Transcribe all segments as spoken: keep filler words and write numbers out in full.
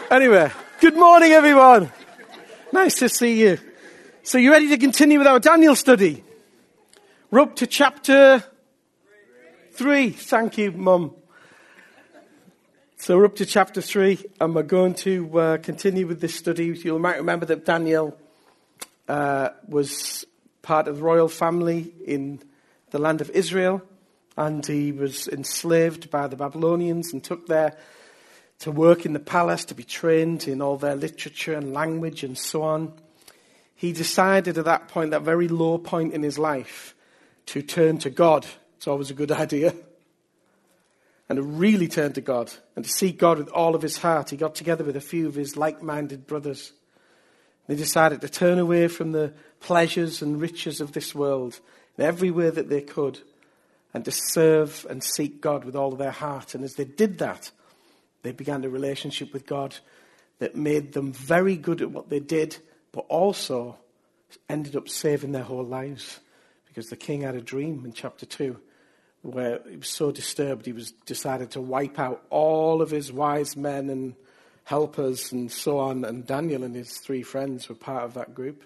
Anyway, good morning, everyone. Nice to see you. So you ready to continue with our Daniel study? We're up to chapter three. Thank you, Mum. So we're up to chapter three, and we're going to uh, continue with this study. You might remember that Daniel uh, was part of the royal family in the land of Israel, and he was enslaved by the Babylonians and took there to work in the palace, to be trained in all their literature and language and so on. He decided at that point, that very low point in his life, to turn to God. It's always a good idea. And to really turn to God and to seek God with all of his heart. He got together with a few of his like-minded brothers. They decided to turn away from the pleasures and riches of this world in every way that they could, and to serve and seek God with all of their heart. And as they did that, they began a relationship with God that made them very good at what they did, but also ended up saving their whole lives. Because the king had a dream in chapter two, where he was so disturbed he was decided to wipe out all of his wise men and helpers and so on. And Daniel and his three friends were part of that group.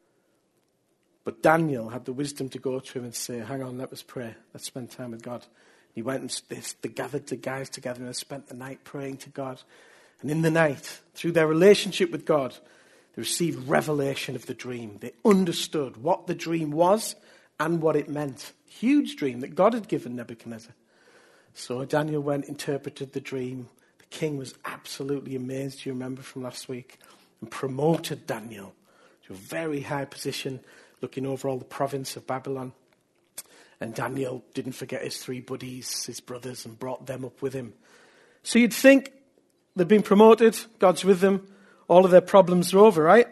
But Daniel had the wisdom to go to him and say, hang on, let us pray. Let's spend time with God. He went and they, they gathered the guys together and they spent the night praying to God. And in the night, through their relationship with God, they received revelation of the dream. They understood what the dream was and what it meant. Huge dream that God had given Nebuchadnezzar. So Daniel went, interpreted the dream. The king was absolutely amazed, you remember from last week, and promoted Daniel to a very high position, looking over all the province of Babylon. And Daniel didn't forget his three buddies, his brothers, and brought them up with him. So you'd think they've been promoted, God's with them, all of their problems are over, right?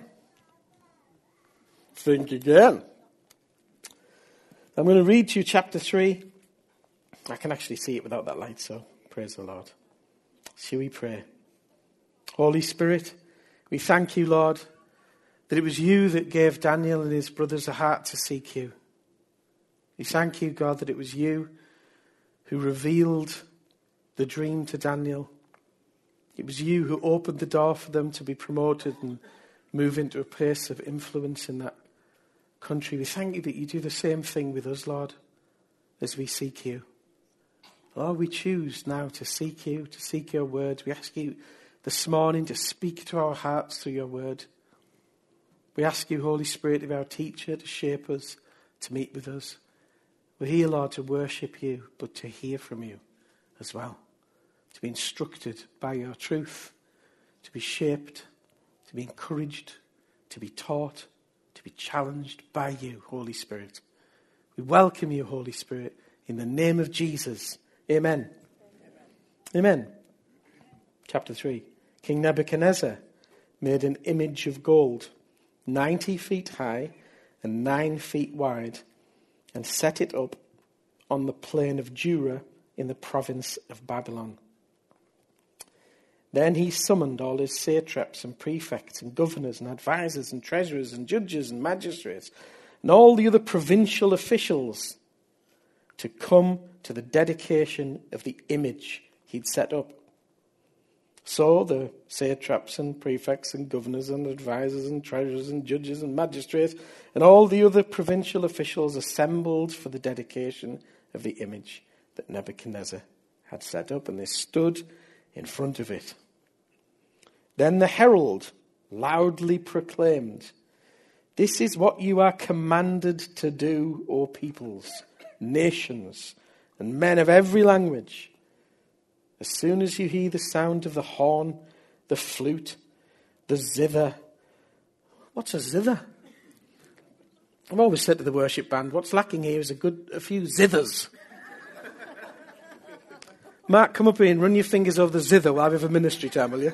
Think again. I'm going to read to you chapter three. I can actually see it without that light, so praise the Lord. Shall we pray? Holy Spirit, we thank you, Lord, that it was you that gave Daniel and his brothers a heart to seek you. We thank you, God, that it was you who revealed the dream to Daniel. It was you who opened the door for them to be promoted and move into a place of influence in that country. We thank you that you do the same thing with us, Lord, as we seek you. Lord, we choose now to seek you, to seek your word. We ask you this morning to speak to our hearts through your word. We ask you, Holy Spirit, to be our teacher, to shape us, to meet with us. We're here, Lord, to worship you, but to hear from you as well. To be instructed by your truth, to be shaped, to be encouraged, to be taught, to be challenged by you, Holy Spirit. We welcome you, Holy Spirit, in the name of Jesus. Amen. Amen. Amen. Chapter three. King Nebuchadnezzar made an image of gold, ninety feet high and nine feet wide, and set it up on the plain of Dura in the province of Babylon. Then he summoned all his satraps and prefects and governors and advisors and treasurers and judges and magistrates and all the other provincial officials to come to the dedication of the image he'd set up. So the satraps and prefects and governors and advisors and treasurers and judges and magistrates and all the other provincial officials assembled for the dedication of the image that Nebuchadnezzar had set up, and they stood in front of it. Then the herald loudly proclaimed, "This is what you are commanded to do, O peoples, nations, and men of every language. As soon as you hear the sound of the horn, the flute, the zither." What's a zither? I've always said to the worship band, what's lacking here is a good, a few zithers. Mark, come up here and run your fingers over the zither while we have a ministry time, will you?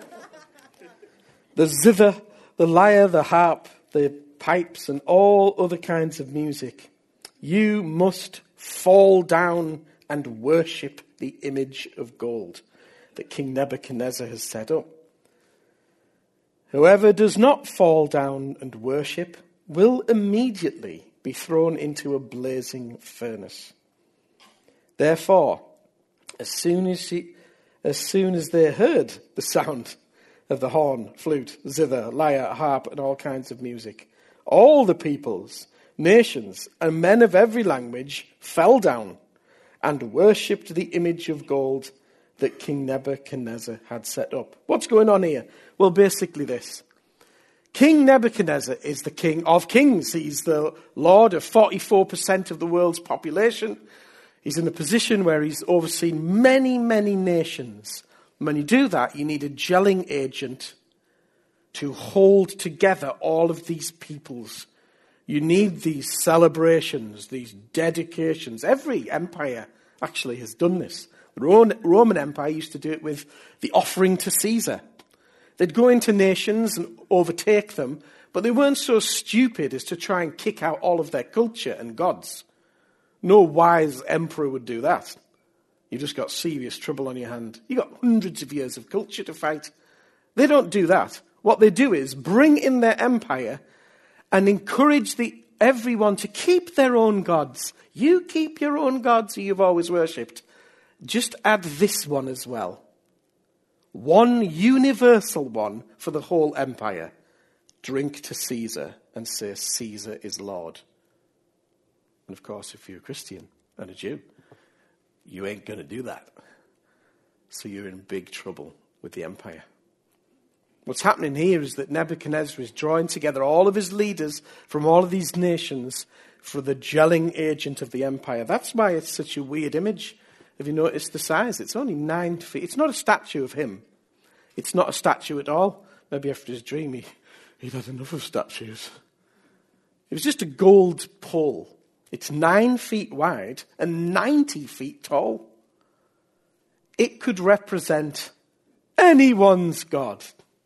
The zither, the lyre, the harp, the pipes, and all other kinds of music. You must fall down and worship the image of gold that King Nebuchadnezzar has set up. Whoever does not fall down and worship will immediately be thrown into a blazing furnace. Therefore, as soon as, she, as soon as they heard the sound of the horn, flute, zither, lyre, harp, and all kinds of music. All the peoples, nations, and men of every language fell down and worshipped the image of gold that King Nebuchadnezzar had set up. What's going on here? Well, basically this. King Nebuchadnezzar is the king of kings. He's the lord of forty-four percent of the world's population. He's in a position where he's overseen many, many nations. And when you do that, you need a gelling agent to hold together all of these peoples. You need these celebrations, these dedications. Every empire actually has done this. The Roman Empire used to do it with the offering to Caesar. They'd go into nations and overtake them, but they weren't so stupid as to try and kick out all of their culture and gods. No wise emperor would do that. You just got serious trouble on your hand. You got hundreds of years of culture to fight. They don't do that. What they do is bring in their empire and encourage the everyone to keep their own gods. You keep your own gods who you've always worshipped. Just add this one as well. One universal one for the whole empire. Drink to Caesar and say Caesar is Lord. And of course, if you're a Christian and a Jew, you ain't going to do that. So you're in big trouble with the empire. What's happening here is that Nebuchadnezzar is drawing together all of his leaders from all of these nations for the gelling agent of the empire. That's why it's such a weird image. Have you noticed the size? It's only nine feet. It's not a statue of him. It's not a statue at all. Maybe after his dream, he, he'd had enough of statues. It was just a gold pole. It's nine feet wide and ninety feet tall. It could represent anyone's God.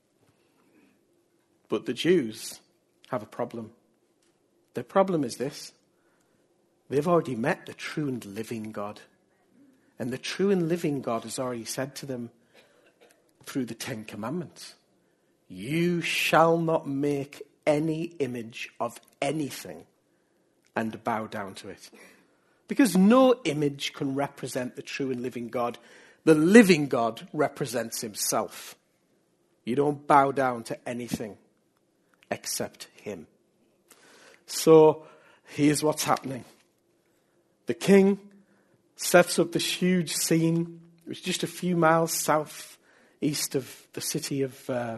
But the Jews have a problem. Their problem is this. They've already met the true and living God. And the true and living God has already said to them through the Ten Commandments, you shall not make any image of anything and bow down to it. Because no image can represent the true and living God. The living God represents himself. You don't bow down to anything except him. So here's what's happening. The king sets up this huge scene. It was just a few miles south east of the city of uh,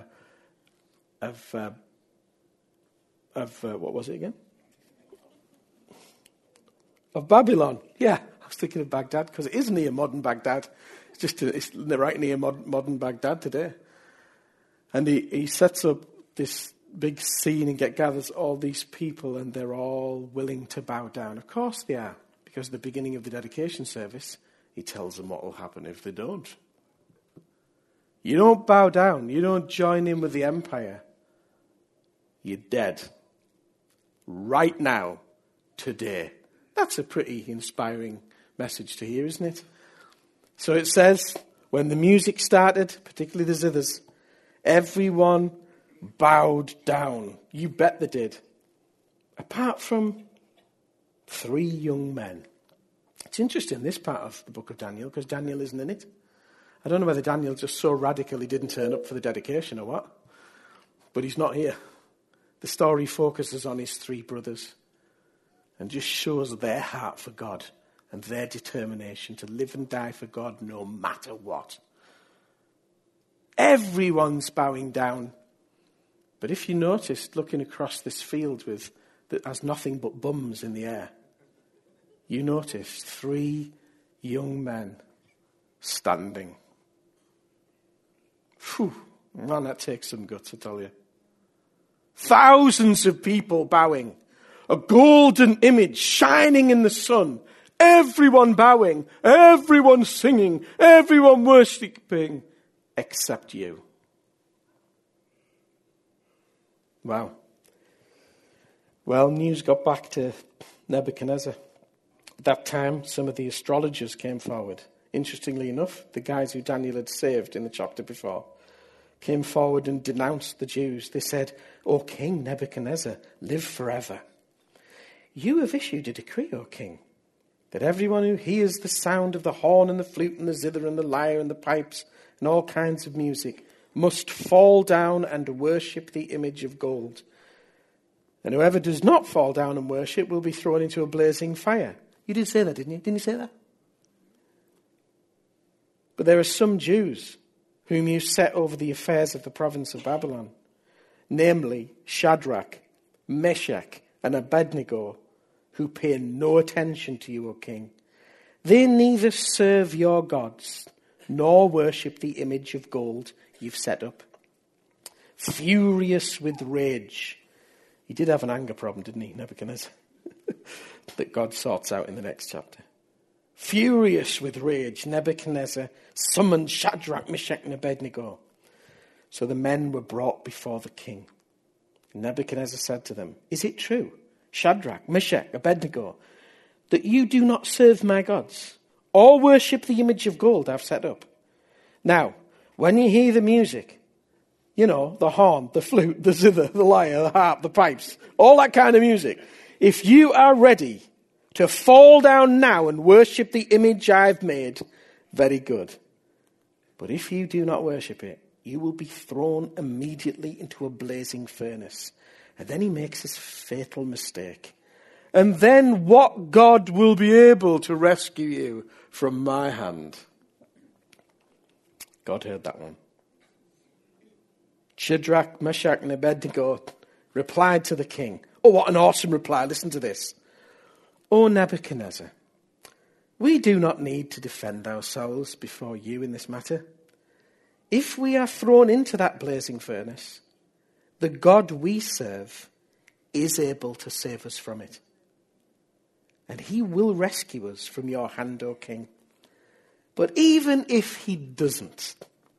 of uh, of uh, what was it again? Of Babylon. Yeah, I was thinking of Baghdad because it is near modern Baghdad. It's just a, it's right near mod, modern Baghdad today. And he, he sets up this big scene and get gathers all these people, and they're all willing to bow down. Of course they are. Because at the beginning of the dedication service, he tells them what will happen if they don't. You don't bow down. You don't join in with the empire. You're dead. Right now. Today. That's a pretty inspiring message to hear, isn't it? So it says, when the music started, particularly the zithers, everyone bowed down. You bet they did. Apart from three young men. It's interesting, this part of the book of Daniel, because Daniel isn't in it. I don't know whether Daniel just so radically didn't turn up for the dedication or what, but he's not here. The story focuses on his three brothers and just shows their heart for God and their determination to live and die for God no matter what. Everyone's bowing down. But if you noticed, looking across this field with that has nothing but bums in the air, you notice three young men standing. Phew, man, that takes some guts, I tell you. Thousands of people bowing. A golden image shining in the sun. Everyone bowing. Everyone singing. Everyone worshipping. Except you. Wow. Well, news got back to Nebuchadnezzar. At that time, some of the astrologers came forward. Interestingly enough, the guys who Daniel had saved in the chapter before came forward and denounced the Jews. They said, O King Nebuchadnezzar, live forever. You have issued a decree, O King, that everyone who hears the sound of the horn and the flute and the zither and the lyre and the pipes and all kinds of music must fall down and worship the image of gold. And whoever does not fall down and worship will be thrown into a blazing fire. You did say that, didn't you? Didn't you say that? But there are some Jews whom you set over the affairs of the province of Babylon, namely Shadrach, Meshach, and Abednego, who pay no attention to you, O king. They neither serve your gods nor worship the image of gold you've set up. Furious with rage. He did have an anger problem, didn't he, Nebuchadnezzar? That God sorts out in the next chapter. Furious with rage, Nebuchadnezzar summoned Shadrach, Meshach, and Abednego. So the men were brought before the king. Nebuchadnezzar said to them, "Is it true, Shadrach, Meshach, Abednego, that you do not serve my gods or worship the image of gold I've set up? Now, when you hear the music, you know, the horn, the flute, the zither, the lyre, the harp, the pipes, all that kind of music, if you are ready to fall down now and worship the image I've made, very good. But if you do not worship it, you will be thrown immediately into a blazing furnace." And then he makes his fatal mistake. "And then what God will be able to rescue you from my hand?" God heard that one. Shadrach, Meshach, and Abednego replied to the king. Oh, what an awesome reply. Listen to this. "O Nebuchadnezzar, we do not need to defend ourselves before you in this matter. If we are thrown into that blazing furnace, the God we serve is able to save us from it. And he will rescue us from your hand, O king. But even if he doesn't,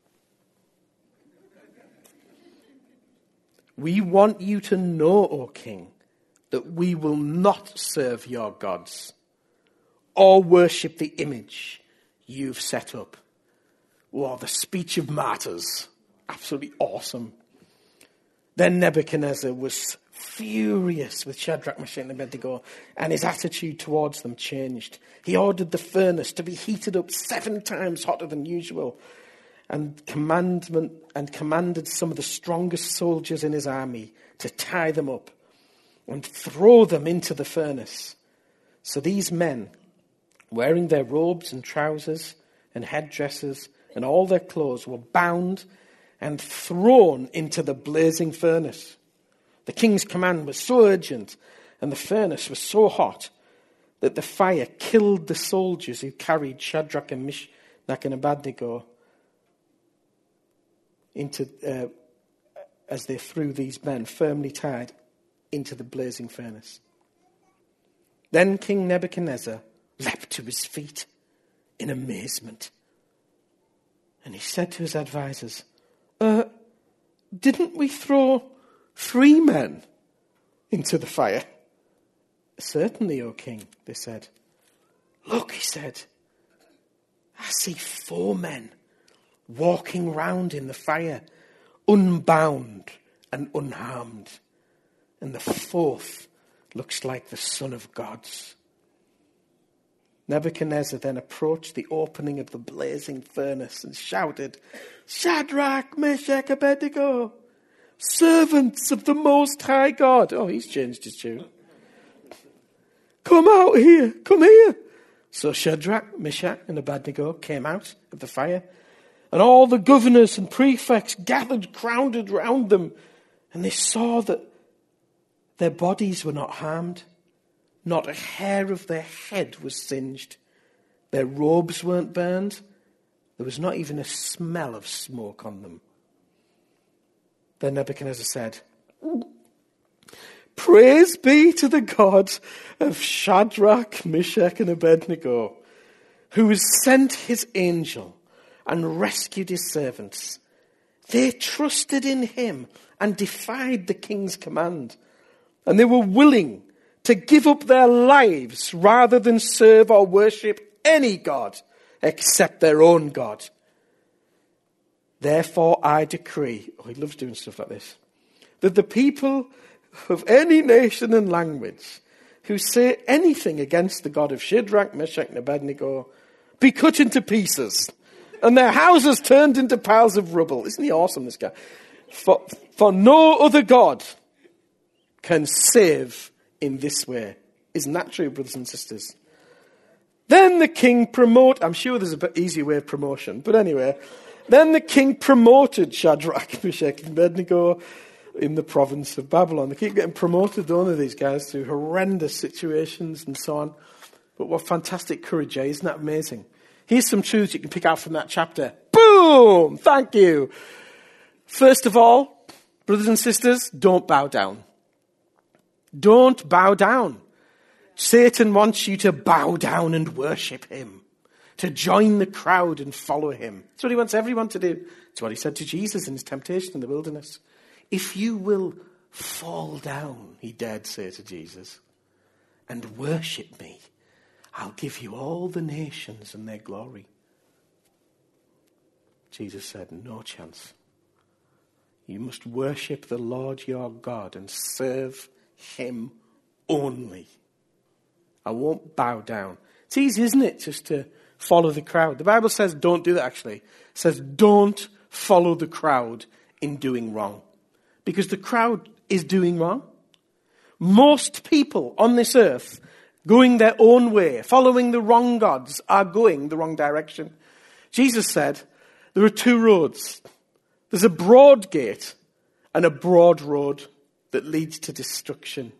we want you to know, O king, that we will not serve your gods or worship the image you've set up." Wow, the speech of martyrs. Absolutely awesome. Then Nebuchadnezzar was furious with Shadrach, Meshach, and Abednego, and his attitude towards them changed. He ordered the furnace to be heated up seven times hotter than usual, and commandment and commanded some of the strongest soldiers in his army to tie them up and throw them into the furnace. So these men, wearing their robes and trousers and headdresses and all their clothes, were bound and thrown into the blazing furnace. The king's command was so urgent and the furnace was so hot that the fire killed the soldiers who carried Shadrach and Meshach and Abednego into, uh, as they threw these men firmly tied into the blazing furnace. Then King Nebuchadnezzar leapt to his feet in amazement. And he said to his advisors, uh, didn't we throw three men into the fire? Certainly, O king, they said. Look, he said, I see four men walking round in the fire, unbound and unharmed. And the fourth looks like the Son of God's. Nebuchadnezzar then approached the opening of the blazing furnace and shouted, Shadrach, Meshach, Abednego, servants of the Most High God. Oh, he's changed his tune. Come out here, come here. So Shadrach, Meshach, and Abednego came out of the fire, and all the governors and prefects gathered, crowded round them, and they saw that their bodies were not harmed. Not a hair of their head was singed. Their robes weren't burned. There was not even a smell of smoke on them. Then Nebuchadnezzar said, Praise be to the God of Shadrach, Meshach, and Abednego, who has sent his angel and rescued his servants. They trusted in him and defied the king's command, and they were willing to give up their lives rather than serve or worship any god except their own God. Therefore I decree, oh, he loves doing stuff like this, that the people of any nation and language who say anything against the God of Shadrach, Meshach, and Abednego be cut into pieces and their houses turned into piles of rubble. Isn't he awesome, this guy? For, for no other God can save in this way. Isn't that true, brothers and sisters? Then the king promote. I'm sure there's a bit easier way of promotion, but anyway. Then the king promoted Shadrach, Meshach, and Abednego in the province of Babylon. They keep getting promoted, don't they, these guys, through horrendous situations and so on. But what fantastic courage, eh? Isn't that amazing? Here's some truths you can pick out from that chapter. Boom! Thank you. First of all, brothers and sisters, don't bow down. Don't bow down. Satan wants you to bow down and worship him, to join the crowd and follow him. That's what he wants everyone to do. That's what he said to Jesus in his temptation in the wilderness. If you will fall down, he dared say to Jesus, and worship me, I'll give you all the nations and their glory. Jesus said, no chance. You must worship the Lord your God and serve him only. I won't bow down. It's easy, isn't it, just to follow the crowd. The Bible says don't do that, actually. It says don't follow the crowd in doing wrong. Because the crowd is doing wrong. Most people on this earth going their own way, following the wrong gods, are going the wrong direction. Jesus said there are two roads. There's a broad gate and a broad road that leads to destruction.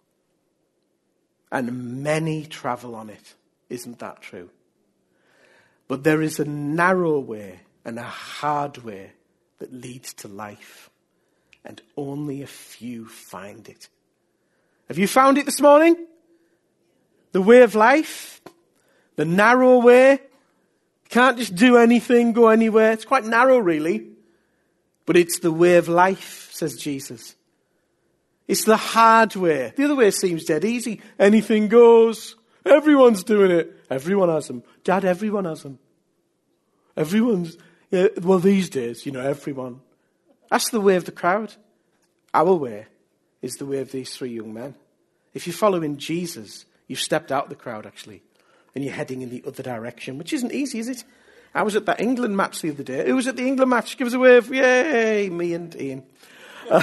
And many travel on it. Isn't that true? But there is a narrow way and a hard way that leads to life. And only a few find it. Have you found it this morning? The way of life? The narrow way? You can't just do anything, go anywhere. It's quite narrow, really. But it's the way of life, says Jesus. It's the hard way. The other way seems dead easy. Anything goes. Everyone's doing it. Everyone has them. Dad, everyone has them. Everyone's, yeah, well, these days, you know, everyone. That's the way of the crowd. Our way is the way of these three young men. If you're following Jesus, you've stepped out of the crowd, actually, and you're heading in the other direction, which isn't easy, is it? I was at that England match the other day. Who was at the England match? Give us a wave. Yay, me and Ian. Uh,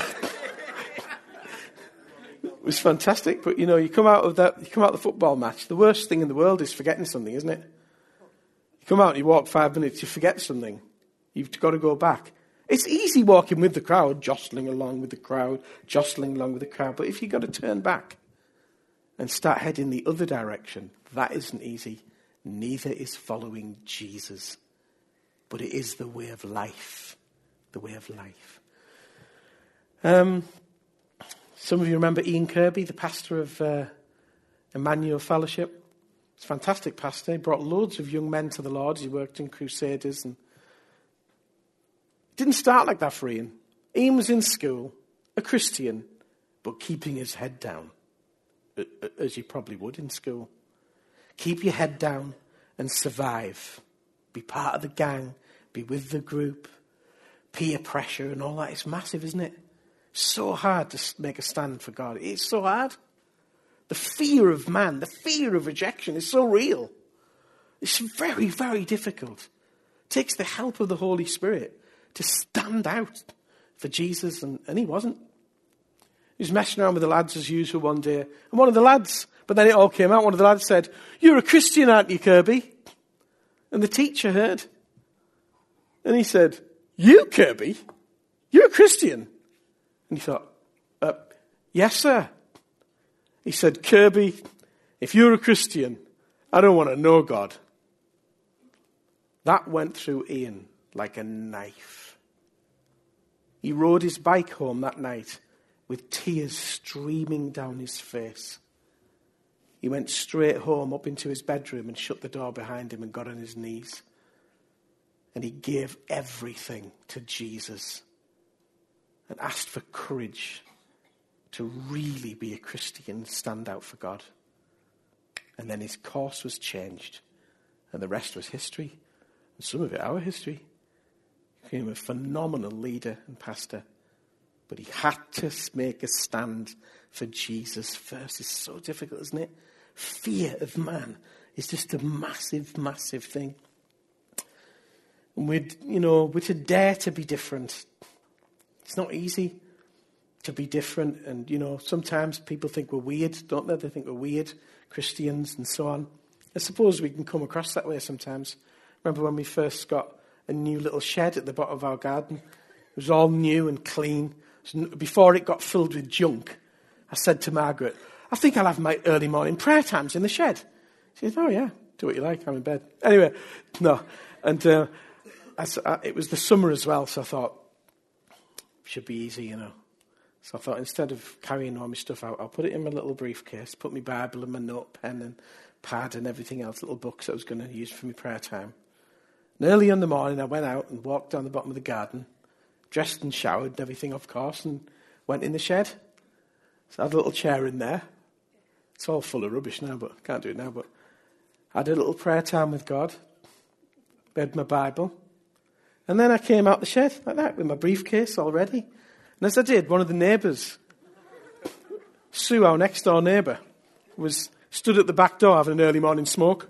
it was fantastic, but, you know, you come out of that, you come out of the football match, the worst thing in the world is forgetting something, isn't it? You come out and you walk five minutes, you forget something. You've got to go back. It's easy walking with the crowd, jostling along with the crowd, jostling along with the crowd. But if you've got to turn back and start heading the other direction, that isn't easy. Neither is following Jesus. But it is the way of life. The way of life. Um, some of you remember Ian Kirby, the pastor of uh, Emmanuel Fellowship. He's a fantastic pastor. He brought loads of young men to the Lord. He worked in Crusaders and didn't start like that for Ian. Ian was in school, a Christian, but keeping his head down, as you probably would in school. Keep your head down and survive. Be part of the gang, be with the group, peer pressure and all that. It's massive, isn't it? So hard to make a stand for God. It's so hard. The fear of man, the fear of rejection is so real. It's very, very difficult. It takes the help of the Holy Spirit to stand out for Jesus, and, and he wasn't. He was messing around with the lads as usual one day, and one of the lads, but then it all came out, one of the lads said, "You're a Christian, aren't you, Kirby?" And the teacher heard. And he said, "You, Kirby? You're a Christian?" And he thought, uh, "Yes, sir." He said, "Kirby, if you're a Christian, I don't want to know God." That went through Ian like a knife. He rode his bike home that night with tears streaming down his face. He went straight home up into his bedroom and shut the door behind him and got on his knees. And he gave everything to Jesus and asked for courage to really be a Christian and stand out for God. And then his course was changed. And the rest was history. And some of it our history. He became a phenomenal leader and pastor. But he had to make a stand for Jesus first. It's so difficult, isn't it? Fear of man is just a massive, massive thing. And we'd, you know, we're to dare to be different. It's not easy to be different. And, you know, sometimes people think we're weird, don't they? They think we're weird, Christians and so on. I suppose we can come across that way sometimes. Remember when we first got a new little shed at the bottom of our garden? It was all new and clean. So before it got filled with junk, I said to Margaret, I think I'll have my early morning prayer times in the shed. She said, oh yeah, do what you like, I'm in bed. Anyway, no. And uh, as, uh, it was the summer as well, so I thought, should be easy, you know. So I thought instead of carrying all my stuff out, I'll put it in my little briefcase, put my Bible and my note pen and pad and everything else, little books I was going to use for my prayer time. And early in the morning, I went out and walked down the bottom of the garden, dressed and showered and everything, of course, and went in the shed. So I had a little chair in there. It's all full of rubbish now, but I can't do it now. But I had a little prayer time with God, read my Bible, and then I came out the shed like that with my briefcase all ready. And as I did, one of the neighbours, Sue, our next door neighbour, was stood at the back door having an early morning smoke.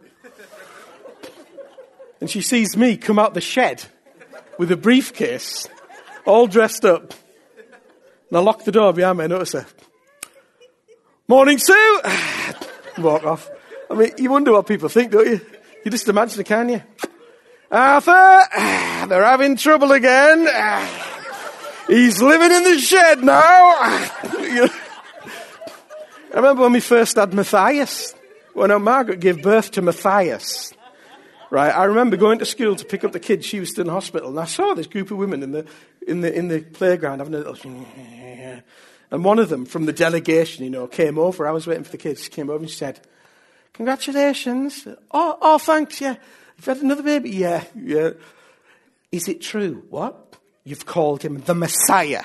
And she sees me come out the shed with a briefcase, all dressed up. And I lock the door behind me and notice her. Morning, Sue! Walk off. I mean, you wonder what people think, don't you? You just imagine it, can you? Arthur, they're having trouble again. He's living in the shed now. I remember when we first had Matthias, when our Margaret gave birth to Matthias. Right, I remember going to school to pick up the kids. She was still in hospital, and I saw this group of women in the in the in the playground having a little. And one of them from the delegation, you know, came over. I was waiting for the kids. She came over and she said, "Congratulations! Oh, oh, thanks. Yeah, you've had another baby. Yeah, yeah. Is it true? What? You've called him the Messiah."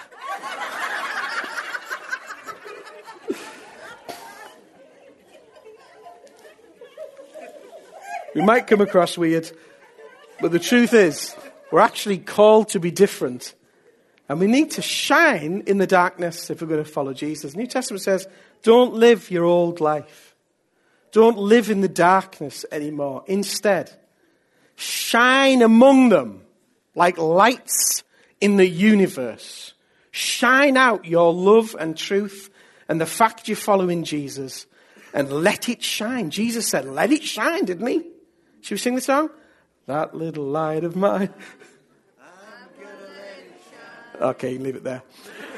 We might come across weird, but the truth is, we're actually called to be different. And we need to shine in the darkness if we're going to follow Jesus. The New Testament says, don't live your old life. Don't live in the darkness anymore. Instead, shine among them like lights in the universe. Shine out your love and truth and the fact you're following Jesus, and let it shine. Jesus said, let it shine, didn't he? Should we sing the song? That little light of mine. I'm gonna let it shine. Okay, leave it there.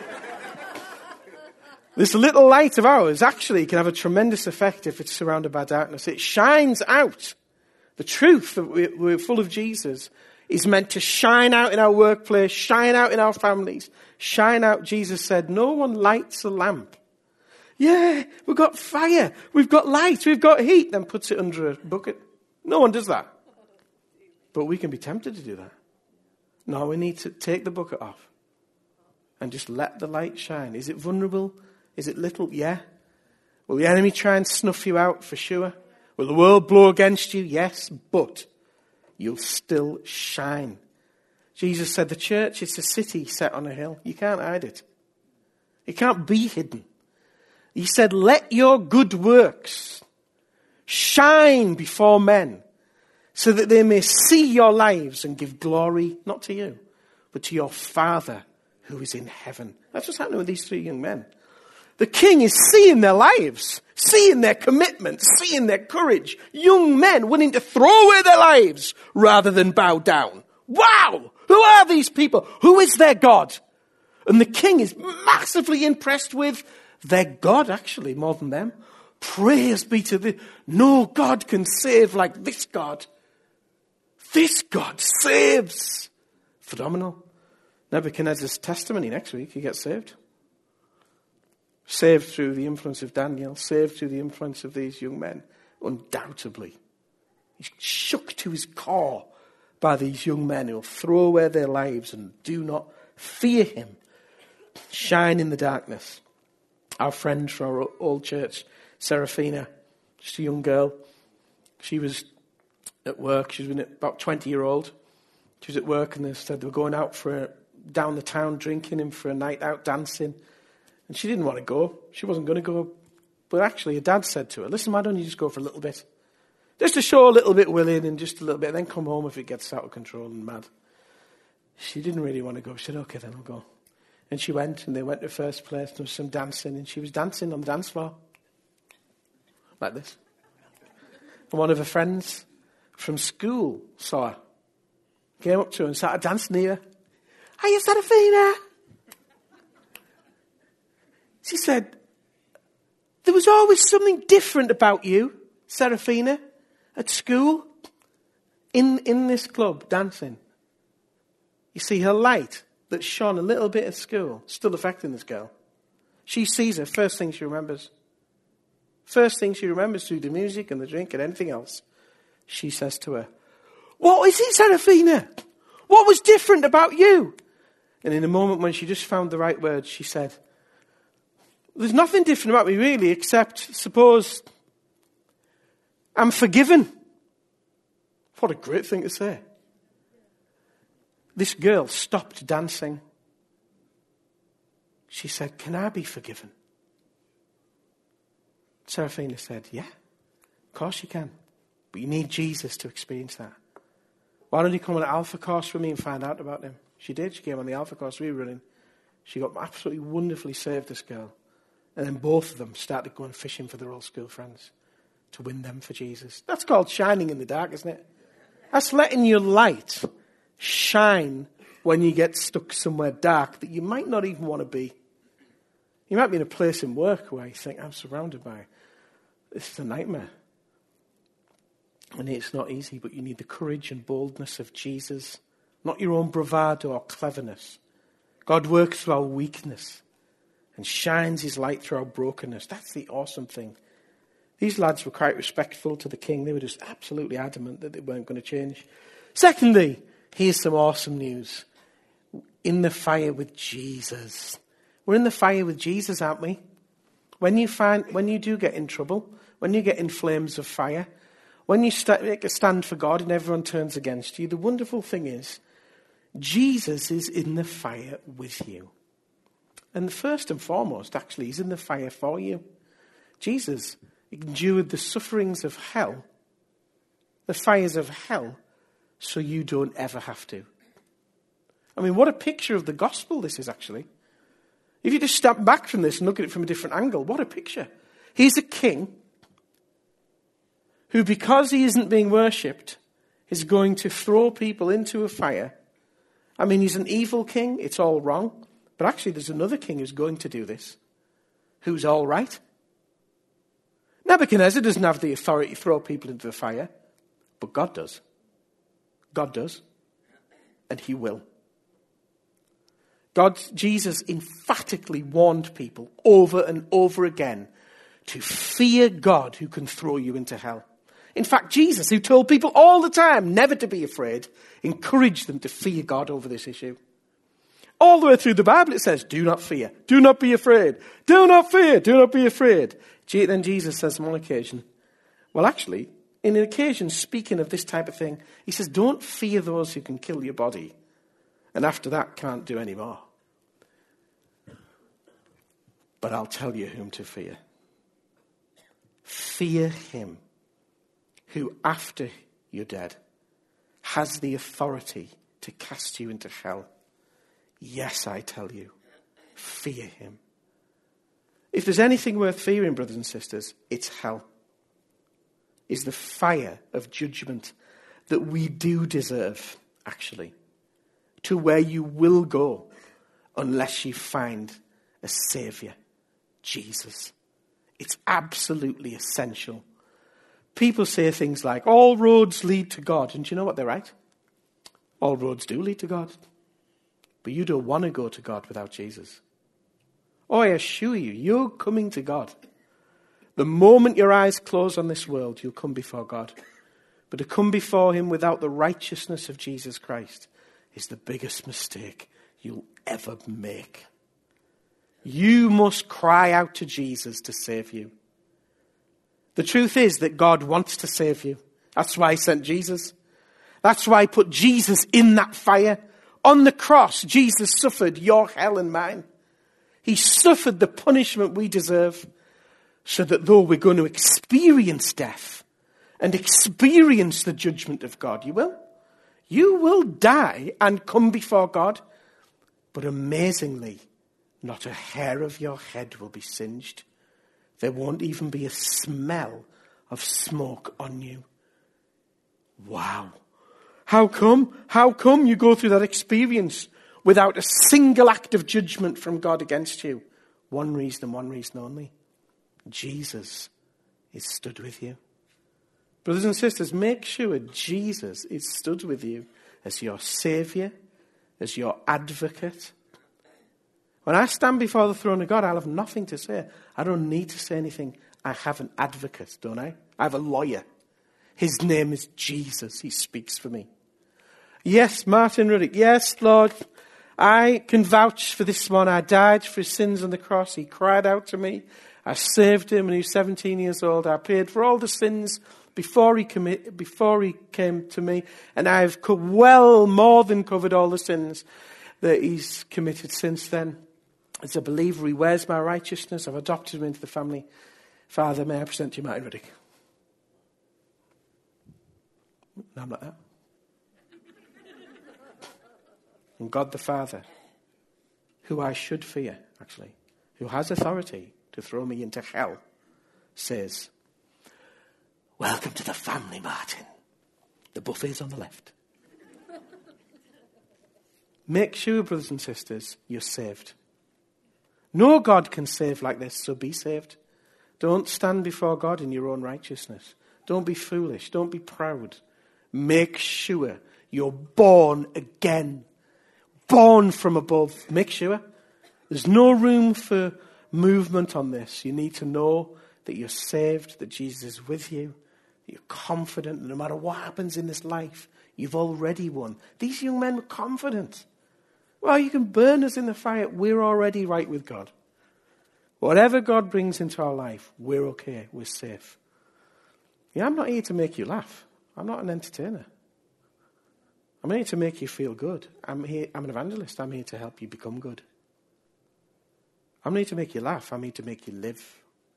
This little light of ours actually can have a tremendous effect if it's surrounded by darkness. It shines out. The truth that we're full of Jesus is meant to shine out in our workplace, shine out in our families, shine out. Jesus said, no one lights a lamp. Yeah, we've got fire, we've got light, we've got heat, then puts it under a bucket. No one does that. But we can be tempted to do that. No, we need to take the bucket off and just let the light shine. Is it vulnerable? Is it little? Yeah. Will the enemy try and snuff you out? For sure. Will the world blow against you? Yes. But you'll still shine. Jesus said the church is a city set on a hill. You can't hide it. It can't be hidden. He said, let your good works shine before men so that they may see your lives and give glory, not to you, but to your Father who is in heaven. That's what's happening with these three young men. The king is seeing their lives, seeing their commitment, seeing their courage. Young men willing to throw away their lives rather than bow down. Wow! Who are these people? Who is their God? And the king is massively impressed with their God, actually, more than them. Praise be to the... No God can save like this God. This God saves. Phenomenal. Nebuchadnezzar's testimony next week, he gets saved. Saved through the influence of Daniel, saved through the influence of these young men, undoubtedly. He's shook to his core by these young men who will throw away their lives and do not fear him. Shine in the darkness. Our friend from our old church, Seraphina, just a young girl. She was at work. She was about twenty-year-old. She was at work and they said they were going out for a, down the town drinking and for a night out dancing. And she didn't want to go. She wasn't going to go. But actually, her dad said to her, listen, why don't you just go for a little bit? Just to show a little bit willing and just a little bit, and then come home if it gets out of control and mad. She didn't really want to go. She said, okay, then I'll go. And she went, and they went to first place. There was some dancing, and she was dancing on the dance floor. Like this. And one of her friends from school saw her. Came up to her and started dancing near her. Hiya, Serafina. She said, there was always something different about you, Serafina, at school, in, in this club, dancing. You see, her light that shone a little bit at school still affecting this girl. She sees her, first thing she remembers. First thing she remembers through the music and the drink and anything else. She says to her, what is it, Serafina? What was different about you? And in a moment when she just found the right words, she said, there's nothing different about me really, except suppose I'm forgiven. What a great thing to say. This girl stopped dancing. She said, can I be forgiven? Serafina said, yeah, of course you can. But you need Jesus to experience that. Why don't you come on an Alpha course with me and find out about him? She did. She came on the Alpha course we were running. She got absolutely wonderfully saved, this girl. And then both of them started going fishing for their old school friends to win them for Jesus. That's called shining in the dark, isn't it? That's letting your light shine when you get stuck somewhere dark that you might not even want to be. You might be in a place in work where you think, I'm surrounded by, this is a nightmare. And it's not easy, but you need the courage and boldness of Jesus, not your own bravado or cleverness. God works through our weakness and shines his light through our brokenness. That's the awesome thing. These lads were quite respectful to the king. They were just absolutely adamant that they weren't going to change. Secondly, here's some awesome news. In the fire with Jesus. We're in the fire with Jesus, aren't we? When you find, when you do get in trouble, when you get in flames of fire, when you st- make a stand for God and everyone turns against you, the wonderful thing is, Jesus is in the fire with you. And first and foremost, actually, he's in the fire for you. Jesus endured the sufferings of hell, the fires of hell, so you don't ever have to. I mean, what a picture of the gospel this is, actually. If you just step back from this and look at it from a different angle, what a picture. He's a king who, because he isn't being worshipped, is going to throw people into a fire. I mean, he's an evil king. It's all wrong. But actually, there's another king who's going to do this, who's all right. Nebuchadnezzar doesn't have the authority to throw people into the fire, but God does. God does. And he will. God, Jesus emphatically warned people over and over again to fear God who can throw you into hell. In fact, Jesus, who told people all the time never to be afraid, encouraged them to fear God over this issue. All the way through the Bible it says, do not fear, do not be afraid, do not fear, do not be afraid. Then Jesus says on one occasion, well actually, in an occasion speaking of this type of thing, he says, don't fear those who can kill your body, and after that can't do any more. But I'll tell you whom to fear. Fear him who, after you're dead, has the authority to cast you into hell. Yes, I tell you, fear him. If there's anything worth fearing, brothers and sisters, it's hell. It's the fire of judgment that we do deserve, actually, to where you will go unless you find a saviour, Jesus. It's absolutely essential. People say things like, all roads lead to God. And do you know what? They're right. All roads do lead to God. But you don't want to go to God without Jesus. Oh, I assure you, you're coming to God. The moment your eyes close on this world, you'll come before God. But to come before him without the righteousness of Jesus Christ is the biggest mistake you'll ever make. You must cry out to Jesus to save you. The truth is that God wants to save you. That's why he sent Jesus. That's why he put Jesus in that fire. On the cross, Jesus suffered your hell and mine. He suffered the punishment we deserve so that though we're going to experience death and experience the judgment of God. You will. You will die and come before God. But amazingly, not a hair of your head will be singed. There won't even be a smell of smoke on you. Wow. How come? How come you go through that experience without a single act of judgment from God against you? One reason and one reason only. Jesus is stood with you. Brothers and sisters, make sure Jesus is stood with you as your Saviour, as your advocate. When I stand before the throne of God, I'll have nothing to say. I don't need to say anything. I have an advocate, don't I? I have a lawyer. His name is Jesus. He speaks for me. Yes, Martin Ruddick. Yes, Lord, I can vouch for this one. I died for his sins on the cross. He cried out to me. I saved him when he was seventeen years old. I paid for all the sins before he commit, before he came to me. And I've co- well more than covered all the sins that he's committed since then. As a believer, he wears my righteousness. I've adopted him into the family. Father, may I present you Martin Ruddick? No, I'm like that. And God the Father, who I should fear, actually, who has authority to throw me into hell, says, welcome to the family, Martin. The buffet's on the left. Make sure, brothers and sisters, you're saved. No God can save like this, so be saved. Don't stand before God in your own righteousness. Don't be foolish. Don't be proud. Make sure you're born again. Born from above. Make sure. There's no room for movement on this. You need to know that you're saved, that Jesus is with you, that you're confident that no matter what happens in this life, you've already won. These young men were confident. Well, you can burn us in the fire. We're already right with God. Whatever God brings into our life, we're okay. We're safe. Yeah, I'm not here to make you laugh. I'm not an entertainer. I'm here to make you feel good. I'm here. I'm an evangelist. I'm here to help you become good. I'm here to make you laugh. I'm here to make you live.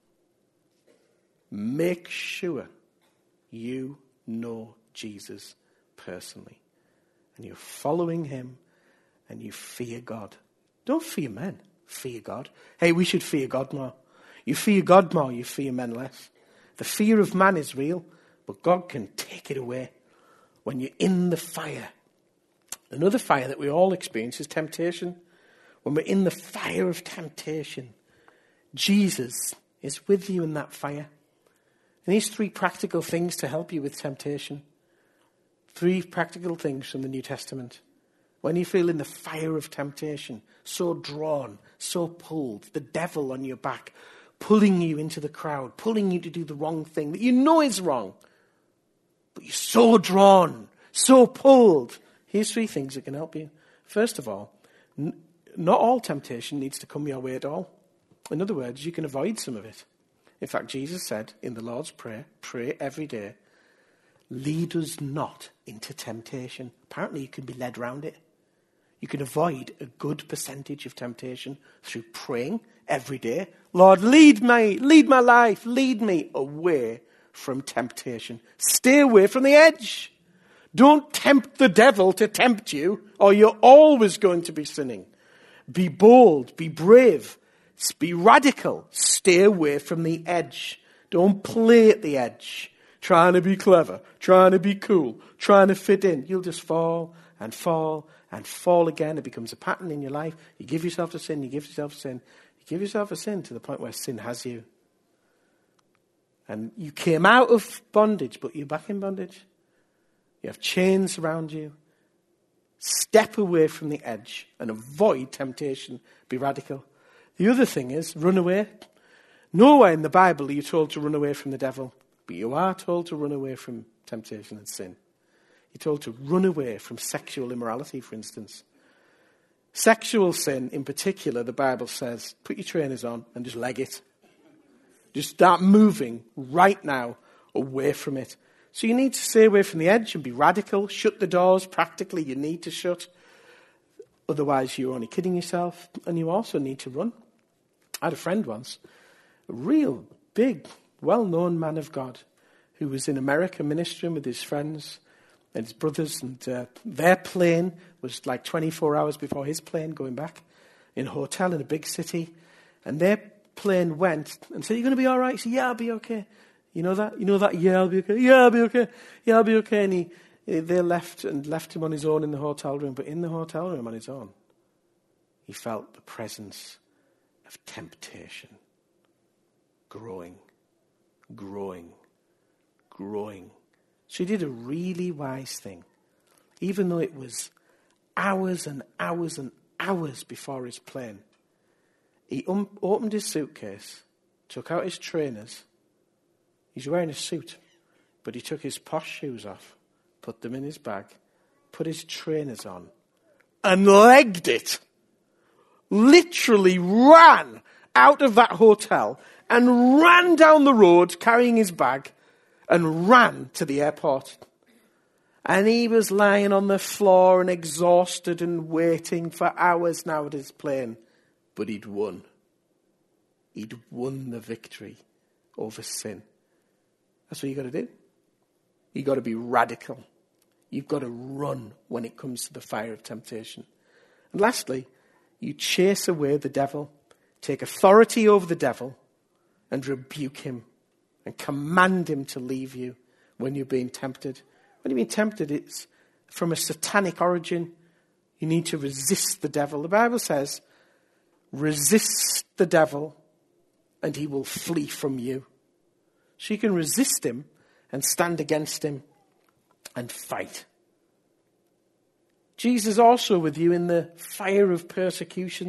Make sure you know Jesus personally. And you're following him and you fear God. Don't fear men. Fear God. Hey, we should fear God more. You fear God more, you fear men less. The fear of man is real, but God can take it away when you're in the fire. Another fire that we all experience is temptation. When we're in the fire of temptation, Jesus is with you in that fire. And these three practical things to help you with temptation. Three practical things from the New Testament. When you feel in the fire of temptation, so drawn, so pulled, the devil on your back, pulling you into the crowd, pulling you to do the wrong thing that you know is wrong, but you're so drawn, so pulled. Here's three things that can help you. First of all, n- not all temptation needs to come your way at all. In other words, you can avoid some of it. In fact, Jesus said in the Lord's Prayer, pray every day, lead us not into temptation. Apparently you can be led around it. You can avoid a good percentage of temptation through praying every day. Lord, lead me, lead my life, lead me away from temptation. Stay away from the edge. Don't tempt the devil to tempt you, or you're always going to be sinning. Be bold, be brave, be radical. Stay away from the edge. Don't play at the edge, trying to be clever, trying to be cool, trying to fit in. You'll just fall and fall and fall again. It becomes a pattern in your life. You give yourself to sin, you give yourself to sin. You give yourself a sin to the point where sin has you. And you came out of bondage, but you're back in bondage. You have chains around you. Step away from the edge and avoid temptation. Be radical. The other thing is, run away. Nowhere in the Bible are you told to run away from the devil, but you are told to run away from temptation and sin. You're told to run away from sexual immorality, for instance. Sexual sin, in particular, the Bible says, put your trainers on and just leg it. Just start moving right now away from it. So you need to stay away from the edge and be radical. Shut the doors. Practically, you need to shut. Otherwise, you're only kidding yourself. And you also need to run. I had a friend once, a real big, well-known man of God, who was in America ministering with his friends and his brothers, and uh, their plane was like twenty-four hours before his plane going back, in a hotel in a big city. And their plane went and said, "You're going to be all right?" He said, "Yeah, I'll be okay." You know that? You know that? "Yeah, I'll be okay. Yeah, I'll be okay. Yeah, I'll be okay." And he, they left and left him on his own in the hotel room. But in the hotel room on his own, he felt the presence of temptation growing, growing, growing. So he did a really wise thing. Even though it was hours and hours and hours before his plane, he um, opened his suitcase, took out his trainers. He's wearing a suit, but he took his posh shoes off, put them in his bag, put his trainers on, and legged it. Literally ran out of that hotel and ran down the road carrying his bag and ran to the airport. And he was lying on the floor and exhausted and waiting for hours now at his plane. But he'd won. He'd won the victory over sin. That's what you got to do. You got to be radical. You've got to run when it comes to the fire of temptation. And lastly, you chase away the devil, take authority over the devil, and rebuke him and command him to leave you when you're being tempted. When you're being tempted, it's from a satanic origin. You need to resist the devil. The Bible says, resist the devil and he will flee from you. So you can resist him and stand against him and fight. Jesus also with you in the fire of persecution.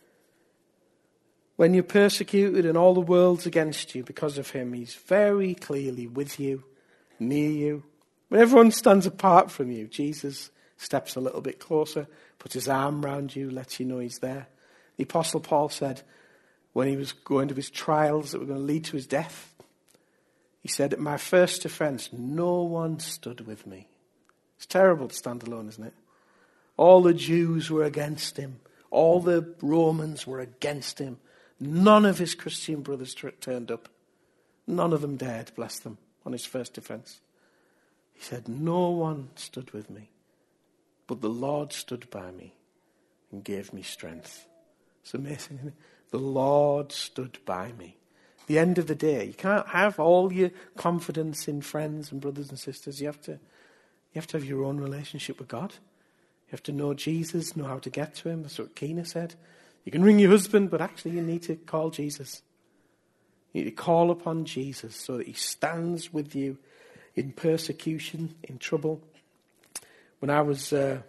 When you're persecuted and all the world's against you because of him, he's very clearly with you, near you. When everyone stands apart from you, Jesus steps a little bit closer, puts his arm around you, lets you know he's there. The Apostle Paul said when he was going to his trials that were going to lead to his death, he said, "At my first offense, no one stood with me." It's terrible to stand alone, isn't it? All the Jews were against him. All the Romans were against him. None of his Christian brothers t- turned up. None of them dared, bless them, on his first defense. He said, "No one stood with me, but the Lord stood by me and gave me strength." It's amazing, isn't it? The Lord stood by me. The end of the day, you can't have all your confidence in friends and brothers and sisters. You have to, you have to have your own relationship with God. You have to know Jesus, know how to get to him. That's what Keena said. You can ring your husband, but actually you need to call Jesus. You need to call upon Jesus so that he stands with you in persecution, in trouble. When I was uh,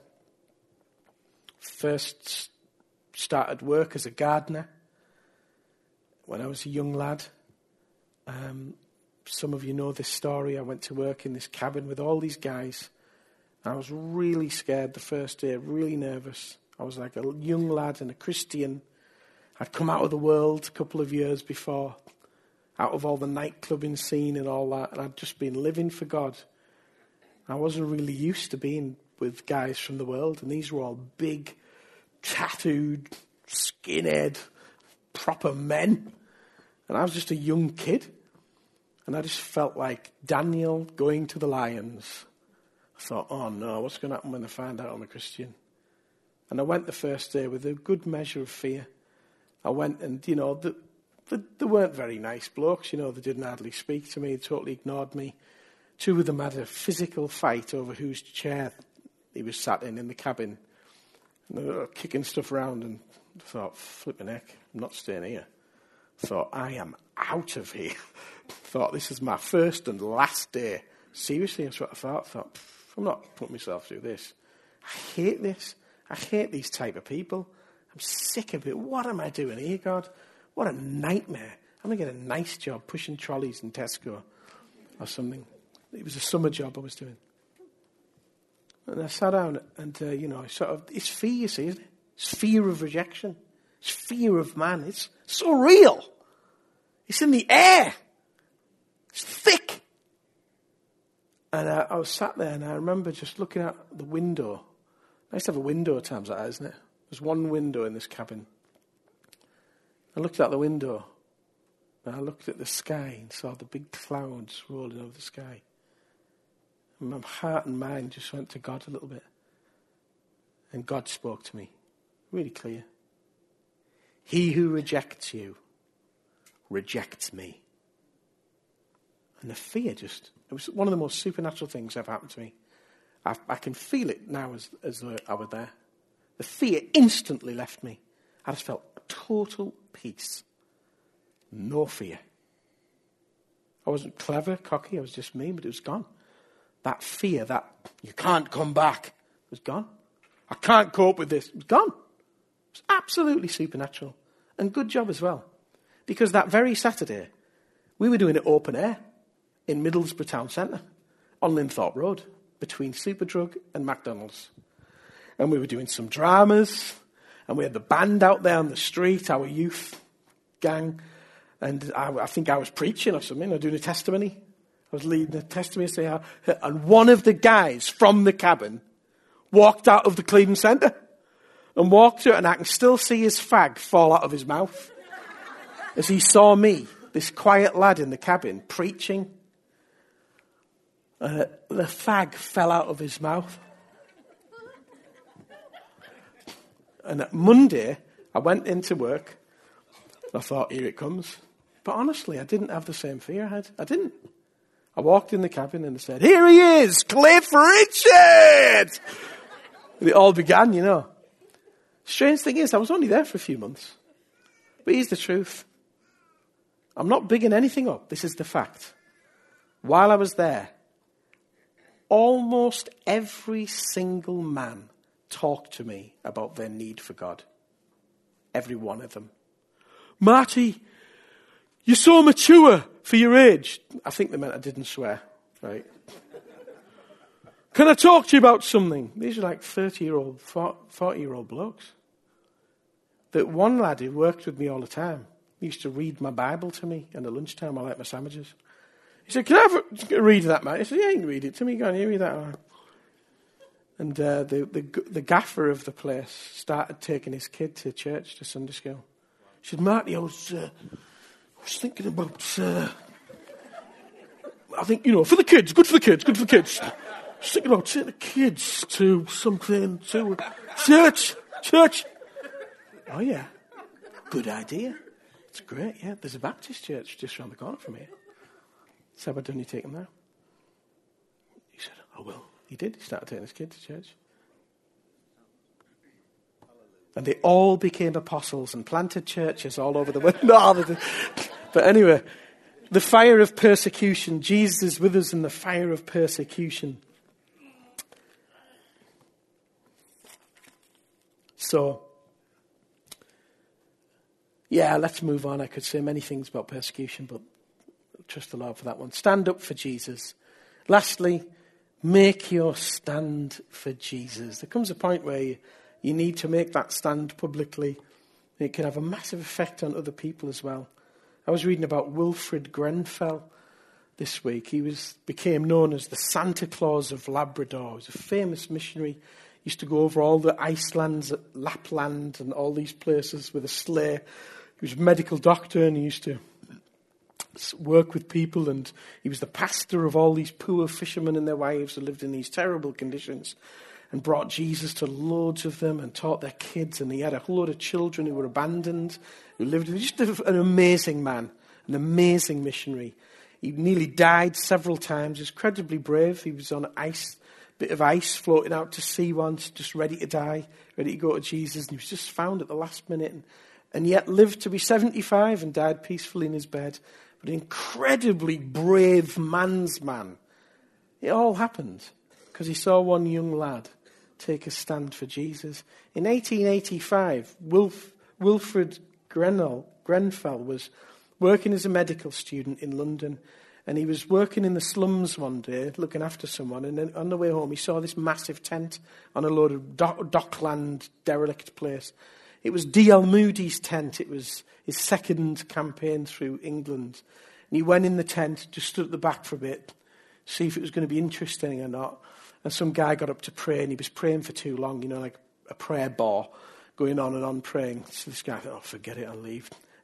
first started work as a gardener, when I was a young lad, um, some of you know this story. I went to work in this cabin with all these guys. I was really scared the first day, really nervous. I was like a young lad and a Christian. I'd come out of the world a couple of years before, out of all the nightclubbing scene and all that, and I'd just been living for God. I wasn't really used to being with guys from the world, and these were all big, tattooed, skinhead, proper men. And I was just a young kid, and I just felt like Daniel going to the lions. I thought, oh no, what's going to happen when they find out I'm a Christian? And I went the first day with a good measure of fear. I went and, you know, the, the, they weren't very nice blokes, you know, they didn't hardly speak to me, they totally ignored me. Two of them had a physical fight over whose chair he was sat in in the cabin. And they were kicking stuff around, and I thought, flipping heck, I'm not staying here. I thought, I am out of here. I thought, this is my first and last day. Seriously, that's what I thought. I thought, I'm not putting myself through this. I hate this. I hate these type of people. I'm sick of it. What am I doing here, God? What a nightmare. I'm going to get a nice job pushing trolleys in Tesco or something. It was a summer job I was doing. And I sat down and, uh, you know, sort of, it's fear, you see, isn't it? It's fear of rejection. It's fear of man. It's so real. It's in the air. It's thick. And I, I was sat there and I remember just looking out the window. Nice to have a window at times like that, isn't it? There's one window in this cabin. I looked out the window And I looked at the sky and saw the big clouds rolling over the sky. And my heart and mind just went to God a little bit. And God spoke to me, really clear. He who rejects you rejects me. And the fear just, it was one of the most supernatural things that ever happened to me. I, I can feel it now as, as though I were there. The fear instantly left me. I just felt total peace. No fear. I wasn't clever, cocky, I was just me, but it was gone. That fear, that you can't come back, was gone. I can't cope with this, it was gone. It was absolutely supernatural. And good job as well. Because that very Saturday, we were doing it open air in Middlesbrough Town Centre on Linthorpe Road between Superdrug and McDonald's. And we were doing some dramas, and we had the band out there on the street, our youth gang. And I, I think I was preaching or something, or doing a testimony. I was leading a testimony. And one of the guys from the cabin walked out of the Cleveland Centre and walked through, and I can still see his fag fall out of his mouth as he saw me, this quiet lad in the cabin, preaching. Uh, the fag fell out of his mouth. And at Monday, I went into work. I thought, here it comes. But honestly, I didn't have the same fear I had. I didn't. I walked in the cabin and I said, here he is, Cliff Richard! And it all began, you know. Strange thing is, I was only there for a few months. But here's the truth. I'm not bigging anything up. This is the fact. While I was there, almost every single man talked to me about their need for God. Every one of them. Marty, you're so mature for your age. I think they meant I didn't swear, right? Can I talk to you about something? These are like thirty-year-old, forty-year-old blokes. That one lad who worked with me all the time, he used to read my Bible to me in the lunchtime while I ate my sandwiches. He said, can I have a read of that, man? I said, yeah, you can read it to me. Go on, you read that. And uh, the, the the gaffer of the place started taking his kid to church, to Sunday school. He said, Marty, I was, uh, I was thinking about, uh, I think, you know, for the kids, good for the kids, good for the kids. I was thinking about taking the kids to something, to church, church. Oh, yeah, good idea. It's great, yeah. There's a Baptist church just around the corner from here. So why don't you take them there? He said, oh, well. He did. He started taking his kids to church. And they all became apostles and planted churches all over the world. No, but anyway, the fire of persecution. Jesus is with us in the fire of persecution. So, yeah, let's move on. I could say many things about persecution, but trust the Lord for that one. Stand up for Jesus. Lastly, make your stand for Jesus. There comes a point where you, you need to make that stand publicly. It can have a massive effect on other people as well. I was reading about Wilfred Grenfell this week. He was became known as the Santa Claus of Labrador. He was a famous missionary. He used to go over all the Icelands, Lapland and all these places with a sleigh. He was a medical doctor and he used to work with people, and he was the pastor of all these poor fishermen and their wives who lived in these terrible conditions, and brought Jesus to loads of them and taught their kids, and he had a whole load of children who were abandoned, who lived with just an amazing man, an amazing missionary. He nearly died several times. He was incredibly brave. He was on ice, bit of ice floating out to sea once, just ready to die, ready to go to Jesus, and he was just found at the last minute, and, and yet lived to be seventy-five and died peacefully in his bed. But an incredibly brave man's man. It all happened because he saw one young lad take a stand for Jesus. In eighteen eighty-five, Wilf, Wilfred Grenell, Grenfell was working as a medical student in London, and he was working in the slums one day, looking after someone, and then on the way home he saw this massive tent on a load of dock, dockland derelict place. It was D L Moody's tent. It was his second campaign through England. And he went in the tent, just stood at the back for a bit, see if it was going to be interesting or not. And some guy got up to pray, and he was praying for too long, you know, like a prayer bar, going on and on praying. So this guy thought, oh, forget it, I'll leave.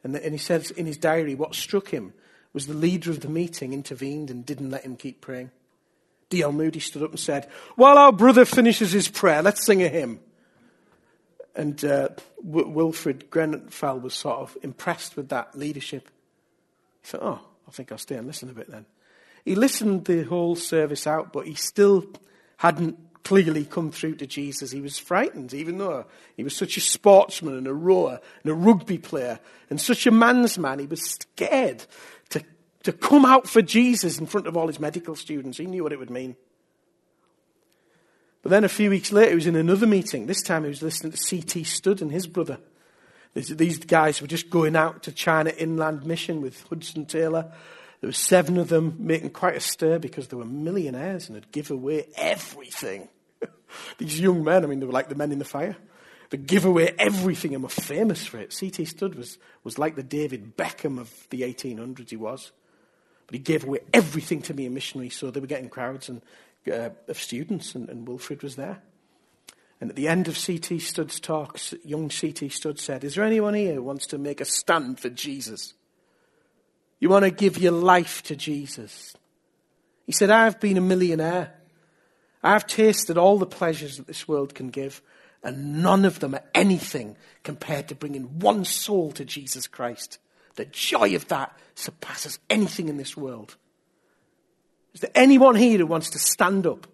And, the, and he says in his diary, what struck him was the leader of the meeting intervened and didn't let him keep praying. D L Moody stood up and said, while our brother finishes his prayer, let's sing a hymn. And uh, w- Wilfred Grenfell was sort of impressed with that leadership. He thought, oh, I think I'll stay and listen a bit then. He listened the whole service out, but he still hadn't clearly come through to Jesus. He was frightened, even though he was such a sportsman and a rower and a rugby player and such a man's man. He was scared to, to come out for Jesus in front of all his medical students. He knew what it would mean. But then a few weeks later, he was in another meeting. This time he was listening to C T Studd and his brother. These guys were just going out to China Inland Mission with Hudson Taylor. There were seven of them making quite a stir because they were millionaires and had given away everything. These young men, I mean, they were like the men in the fire. They give away everything and were famous for it. C T Studd was, was like the David Beckham of the eighteen hundreds, he was. But he gave away everything to be a missionary, so they were getting crowds and, uh, of students, and, and Wilfred was there. And at the end of C T Studd's talks, young C T Studd said, is there anyone here who wants to make a stand for Jesus? You want to give your life to Jesus? He said, I've been a millionaire. I've tasted all the pleasures that this world can give, and none of them are anything compared to bringing one soul to Jesus Christ. The joy of that surpasses anything in this world. Is there anyone here who wants to stand up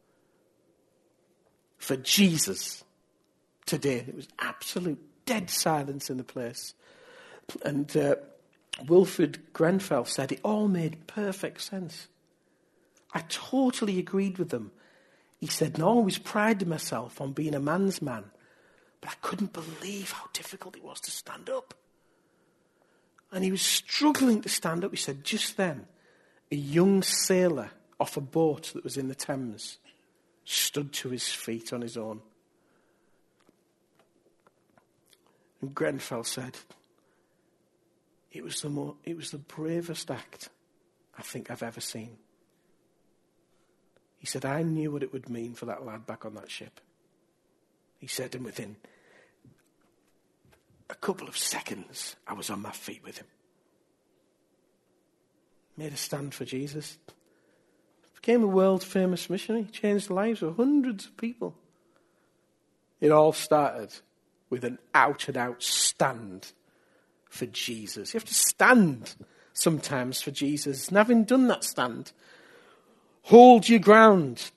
for Jesus today? It was absolute dead silence in the place. And uh, Wilfred Grenfell said it all made perfect sense. I totally agreed with them. He said, no, I always prided myself on being a man's man, but I couldn't believe how difficult it was to stand up. And he was struggling to stand up. He said, just then, a young sailor off a boat that was in the Thames stood to his feet on his own. And Grenfell said, it was the more, it was the bravest act I think I've ever seen. He said, I knew what it would mean for that lad back on that ship. He said, and within a couple of seconds, I was on my feet with him. Made a stand for Jesus. Became a world-famous missionary. Changed the lives of hundreds of people. It all started with an out-and-out stand for Jesus. You have to stand sometimes for Jesus. And having done that stand, hold your ground.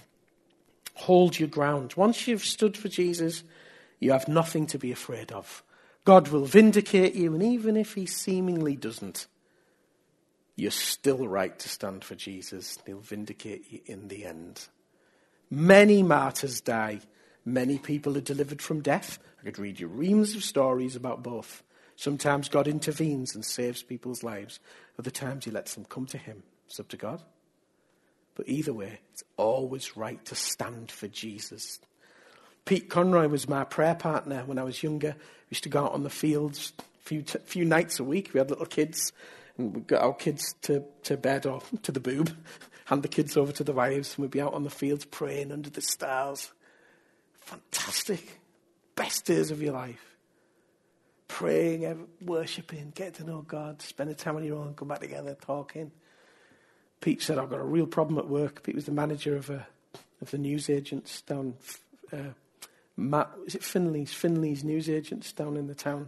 Hold your ground. Once you've stood for Jesus, you have nothing to be afraid of. God will vindicate you, and even if he seemingly doesn't, you're still right to stand for Jesus. He'll vindicate you in the end. Many martyrs die. Many people are delivered from death. I could read you reams of stories about both. Sometimes God intervenes and saves people's lives. Other times he lets them come to him. It's up to God. But either way, it's always right to stand for Jesus. Pete Conroy was my prayer partner when I was younger. We used to go out on the fields a few, t- few nights a week. We had little kids, and we'd get our kids to, to bed or to the boob, hand the kids over to the wives, and we'd be out on the fields praying under the stars. Fantastic. Best days of your life. Praying, worshipping, getting to know God, spending time on your own, come back together, talking. Pete said, I've got a real problem at work. Pete was the manager of a, of the newsagents down, uh, Matt, is it Finley's? Finley's newsagents down in the town.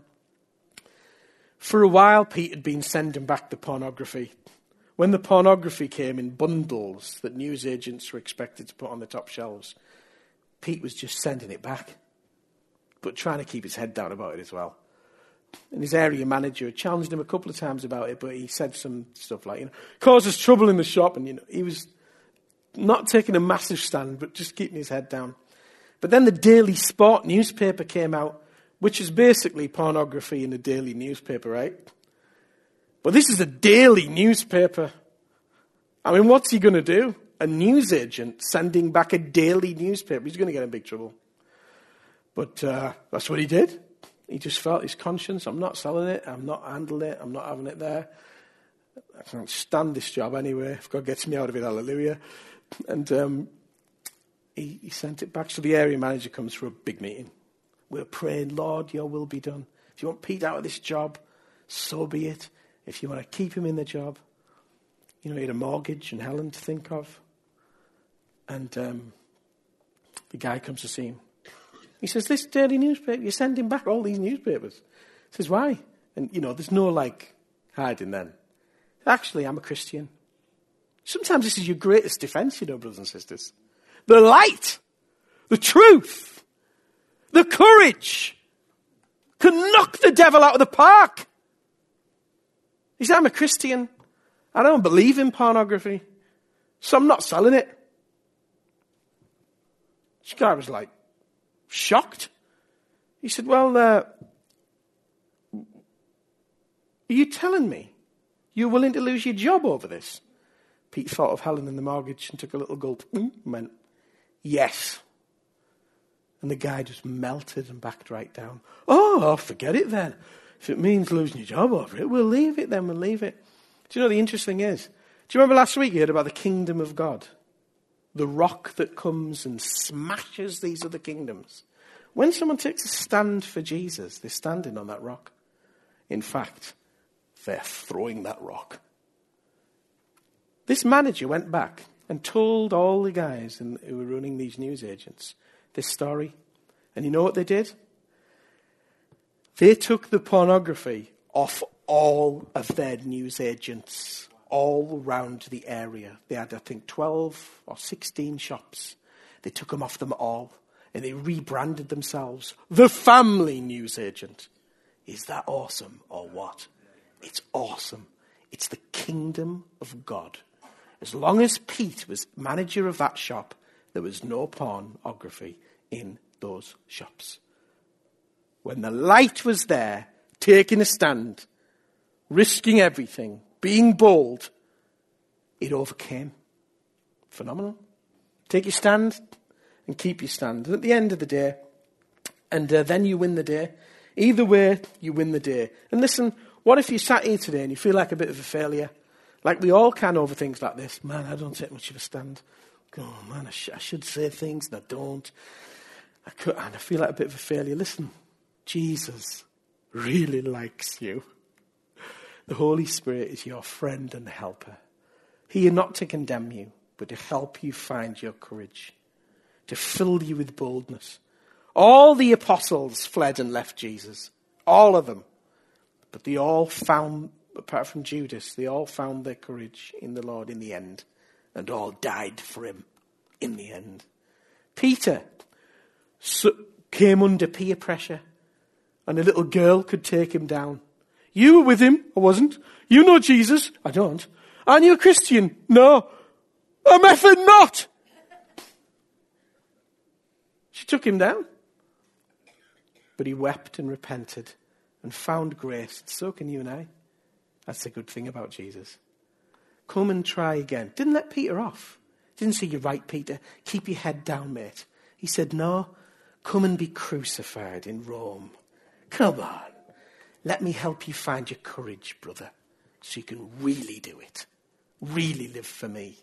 For a while, Pete had been sending back the pornography. When the pornography came in bundles that newsagents were expected to put on the top shelves, Pete was just sending it back, but trying to keep his head down about it as well. And his area manager had challenged him a couple of times about it, but he said some stuff like, you know, causes trouble in the shop. And, you know, he was not taking a massive stand, but just keeping his head down. But then the Daily Sport newspaper came out, which is basically pornography in a daily newspaper, right? But this is a daily newspaper. I mean, what's he going to do? A newsagent sending back a daily newspaper. He's going to get in big trouble. But uh, that's what he did. He just felt his conscience. I'm not selling it. I'm not handling it. I'm not having it there. I can't stand this job anyway. If God gets me out of it, hallelujah. And um, he, he sent it back. So the area manager comes for a big meeting. We're praying, Lord, your will be done. If you want Pete out of this job, so be it. If you want to keep him in the job. You know, he had a mortgage and Helen to think of. And um, the guy comes to see him. He says, this dirty newspaper, you're sending back all these newspapers. He says, why? And, you know, there's no, like, hiding then. Actually, I'm a Christian. Sometimes this is your greatest defense, you know, brothers and sisters. The light, the truth, the courage can knock the devil out of the park. He said, I'm a Christian. I don't believe in pornography, so I'm not selling it. This guy was like, shocked. He said, well, uh, are you telling me you're willing to lose your job over this? Pete thought of Helen and the mortgage and took a little gulp and went, yes. And the guy just melted and backed right down. Oh, forget it then. If it means losing your job over it, we'll leave it then, we'll leave it. Do you know the interesting is? Do you remember last week you heard about the kingdom of God? The rock that comes and smashes these other kingdoms. When someone takes a stand for Jesus, they're standing on that rock. In fact, they're throwing that rock. This manager went back and told all the guys in, who were running these news agents this story. And you know what they did? They took the pornography off all of their news agents all around the area. They had, I think, twelve or sixteen shops. They took them off them all and they rebranded themselves the Family News Agent. Is that awesome or what? It's awesome. It's the kingdom of God. As long as Pete was manager of that shop, there was no pornography in those shops. When the light was there, taking a stand, risking everything, being bold, it overcame. Phenomenal. Take your stand and keep your stand. And at the end of the day, and uh, then you win the day. Either way, you win the day. And listen, what if you sat here today and you feel like a bit of a failure? Like we all can over things like this. Man, I don't take much of a stand. Oh, man, I, sh- I should say things and I don't. I could, and I feel like a bit of a failure. Listen, Jesus really likes you. The Holy Spirit is your friend and helper. He is not to condemn you, but to help you find your courage, to fill you with boldness. All the apostles fled and left Jesus. All of them. But they all found, apart from Judas, they all found their courage in the Lord in the end. And all died for him in the end. Peter came under peer pressure. And a little girl could take him down. You were with him. I wasn't. You know Jesus. I don't. Aren't you a Christian? No. I'm effing not. She took him down. But he wept and repented and found grace. So can you and I. That's the good thing about Jesus. Come and try again. Didn't let Peter off. Didn't say, you're right, Peter. Keep your head down, mate. He said, no, come and be crucified in Rome. Come on. Let me help you find your courage, brother, so you can really do it. Really live for me.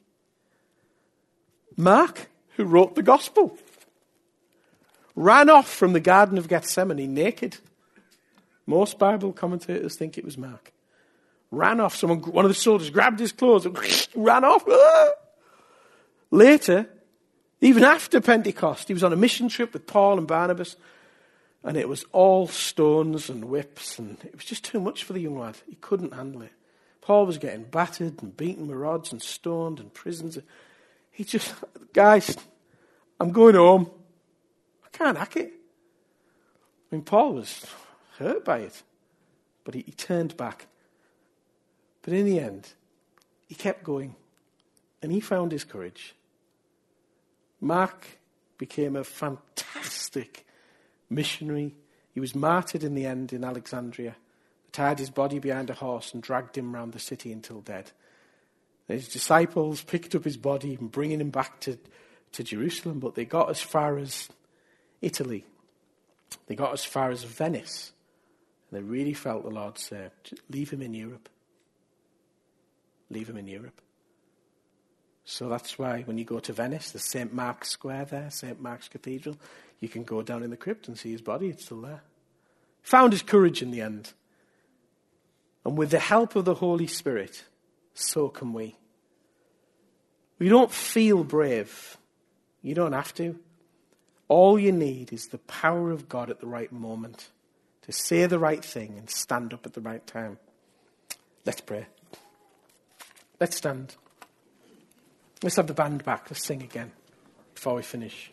Mark, who wrote the gospel, ran off from the Garden of Gethsemane naked. Most Bible commentators think it was Mark. Ran off. Someone, one of the soldiers grabbed his clothes and ran off. Later, even after Pentecost, he was on a mission trip with Paul and Barnabas. And it was all stones and whips, and it was just too much for the young lad. He couldn't handle it. Paul was getting battered and beaten with rods and stoned and prisons. He just, guys, I'm going home. I can't hack it. I mean, Paul was hurt by it, but he, he turned back. But in the end, he kept going, and he found his courage. Mark became a fantastic missionary. He was martyred in the end in Alexandria. They tied his body behind a horse and dragged him round the city until dead. And his disciples picked up his body and bringing him back to, to Jerusalem, but they got as far as Italy. They got as far as Venice. And they really felt the Lord say, leave him in Europe. Leave him in Europe. So that's why when you go to Venice, there's Saint Mark's Square there, Saint Mark's Cathedral. You can go down in the crypt and see his body. It's still there. Found his courage in the end. And with the help of the Holy Spirit, so can we. We don't feel brave. You don't have to. All you need is the power of God at the right moment to say the right thing and stand up at the right time. Let's pray. Let's stand. Let's have the band back. Let's sing again before we finish.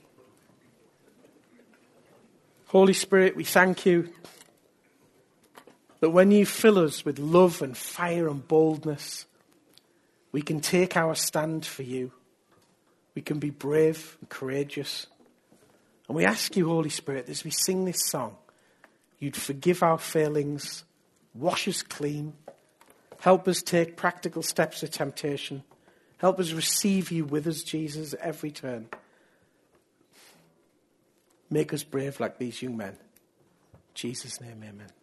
Holy Spirit, we thank you that when you fill us with love and fire and boldness, we can take our stand for you. We can be brave and courageous. And we ask you, Holy Spirit, as we sing this song, you'd forgive our failings, wash us clean, help us take practical steps of temptation, help us receive you with us, Jesus, at every turn. Make us brave like these young men. In Jesus' name, amen.